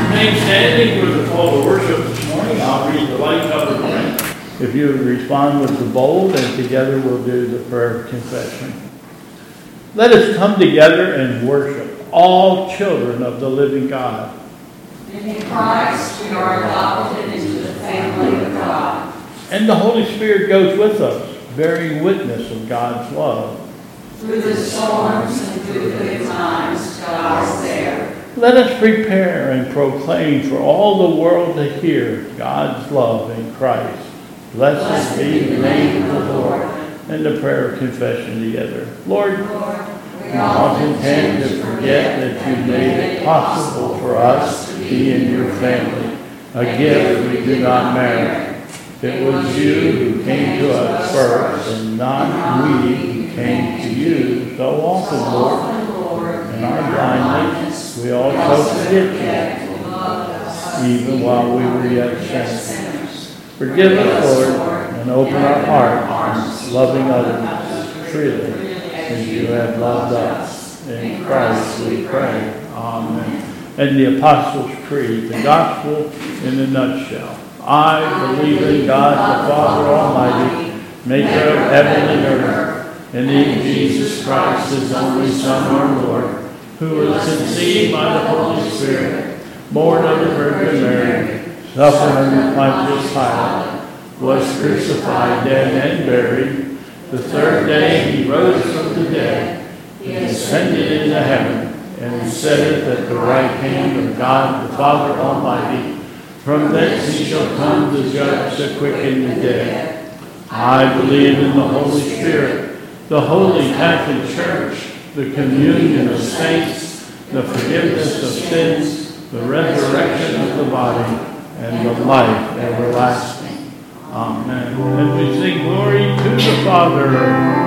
Remain standing for the call to worship this morning. I'll read the light cover prayer. If you would respond with the bold, and together we'll do the prayer of confession. Let us come together and worship, all children of the living God. In Christ we are adopted into the family of God. And the Holy Spirit goes with us, bearing witness of God's love. Through the storms and through good times, God is there. Let us prepare and proclaim for all the world to hear God's love in Christ. Blessed be the name of the Lord. And the prayer of confession together. Lord, we often tend to forget that you made it possible for us to be in your family, a gift we do not merit. It was you who came to us first, and not we who came to you. So often, Lord, in our blindness, we also forget you, even while we were yet sinners. Forgive us, Lord, and open our hearts, loving others freely, as you have loved us. In Christ we pray. Amen. And the Apostles' Creed, the gospel in a nutshell. I believe in God the Father Almighty, maker of heaven and earth, and in Jesus Christ, his only Son, our Lord, who was conceived by the Holy Spirit, born of the Virgin Mary, suffered under Pontius Pilate, was crucified, dead, and buried. The third day he rose from the dead. He ascended into heaven, and sitteth at the right hand of God the Father Almighty. From thence he shall come to judge the quick and the dead. I believe in the Holy Spirit, the Holy Catholic Church, the communion of saints, the forgiveness of sins, the resurrection of the body, and the life everlasting. Amen. And we sing glory to the Father,